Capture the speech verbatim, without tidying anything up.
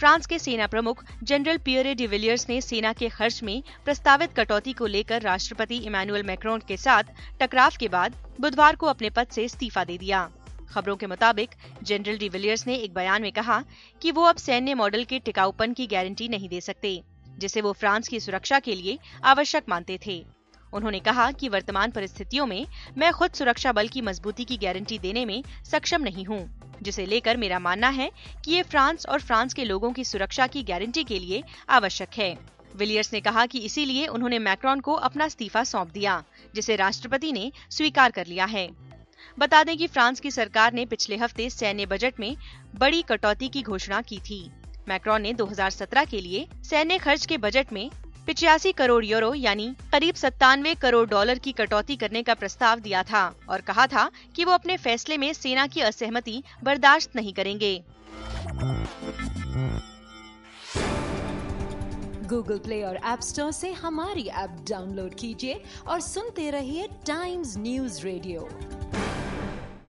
France के सेना प्रमुख जनरल पियरे डिविलियर्स ने सेना के खर्च में प्रस्तावित कटौती को लेकर राष्ट्रपति इमैनुअल मैक्रोन के साथ टकराव के बाद बुधवार को अपने पद से इस्तीफा दे दिया। खबरों के मुताबिक जनरल डिविलियर्स ने एक बयान में कहा कि वो अब सैन्य मॉडल के टिकाऊपन की गारंटी नहीं दे सकते, जिसे वो फ्रांस की सुरक्षा के लिए आवश्यक मानते थे। उन्होंने कहा कि वर्तमान परिस्थितियों में मैं खुद सुरक्षा बल की मजबूती की गारंटी देने में सक्षम नहीं हूं, जिसे लेकर मेरा मानना है कि ये फ्रांस और फ्रांस के लोगों की सुरक्षा की गारंटी के लिए आवश्यक है। विलियर्स ने कहा कि इसीलिए उन्होंने मैक्रोन को अपना इस्तीफा सौंप दिया, जिसे राष्ट्रपति ने स्वीकार कर लिया है। बता दें कि फ्रांस की सरकार ने पिछले हफ्ते सैन्य बजट में बड़ी कटौती की घोषणा की थी। मैक्रोन ने दो हज़ार सत्रह के लिए सैन्य खर्च के बजट में पिचासी करोड़ यूरो यानी करीब सत्तानवे करोड़ डॉलर की कटौती करने का प्रस्ताव दिया था और कहा था कि वो अपने फैसले में सेना की असहमति बर्दाश्त नहीं करेंगे। गूगल प्ले और ऐप स्टोर से हमारी ऐप डाउनलोड कीजिए और सुनते रहिए टाइम्स न्यूज़ रेडियो।